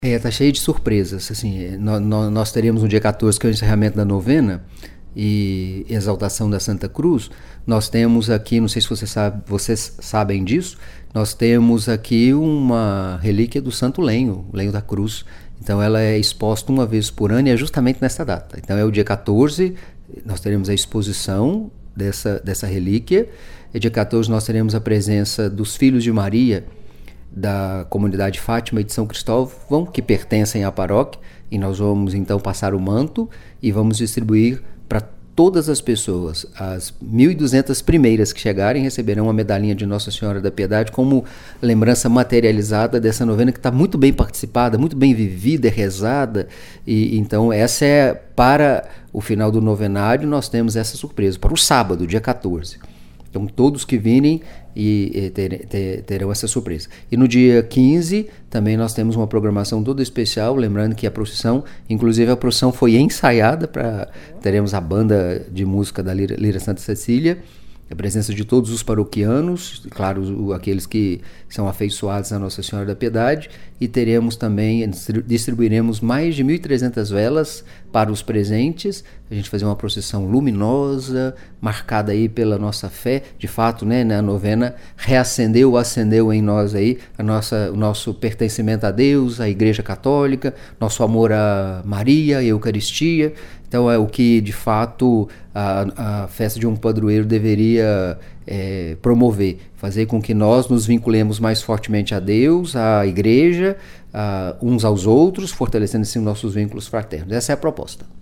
Tá cheio de surpresas. Assim, nós teremos no dia 14, que é o encerramento da novena e exaltação da Santa Cruz. Nós temos aqui, não sei se vocês sabem disso, nós temos aqui uma relíquia do Santo Lenho, o Lenho da Cruz. Então ela é exposta uma vez por ano e é justamente nessa data. Então é o dia 14, nós teremos a exposição dessa relíquia. E dia 14 nós teremos a presença dos Filhos de Maria, da comunidade Fátima e de São Cristóvão, que pertencem à paróquia, e nós vamos então passar o manto e vamos distribuir para todas as pessoas. As 1.200 primeiras que chegarem receberão uma medalhinha de Nossa Senhora da Piedade como lembrança materializada dessa novena que está muito bem participada, muito bem vivida, rezada. E então essa é para o final do novenário. Nós temos essa surpresa para o sábado, dia 14. Então todos que virem terão essa surpresa. E no dia 15 também nós temos uma programação toda especial, lembrando que a procissão, inclusive a procissão foi ensaiada, teremos a banda de música da Lira Santa Cecília, a presença de todos os paroquianos, claro, aqueles que são afeiçoados a Nossa Senhora da Piedade, e distribuiremos mais de 1.300 velas para os presentes. A gente fazer uma procissão luminosa, marcada aí pela nossa fé, de fato, né, na novena acendeu em nós aí o nosso pertencimento a Deus, à Igreja Católica, nosso amor a Maria, a Eucaristia. Então é o que de fato a festa de um padroeiro deveria promover, fazer com que nós nos vinculemos mais fortemente a Deus, à Igreja, uns aos outros, fortalecendo assim nossos vínculos fraternos. Essa é a proposta.